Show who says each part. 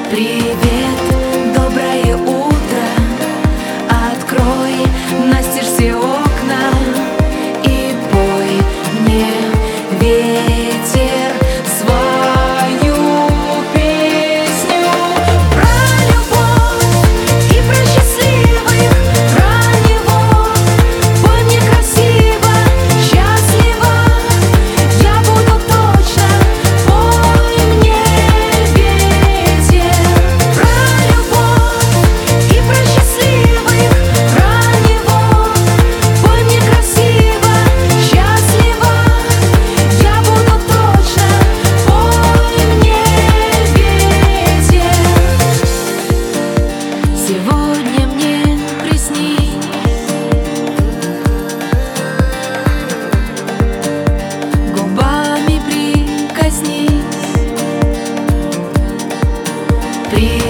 Speaker 1: Привет, доброе утро. Открой настежь все окна и пой мне, ветер, свою песню про любовь и про счастливых, про него. Пой мне красиво, счастливо, я буду точно. Пой мне, ветер, про любовь и про счастливых, про него. Пой мне красиво, счастливо, я буду точно. Пой мне, ветер. Сегодня мне приснись губами, прикоснись.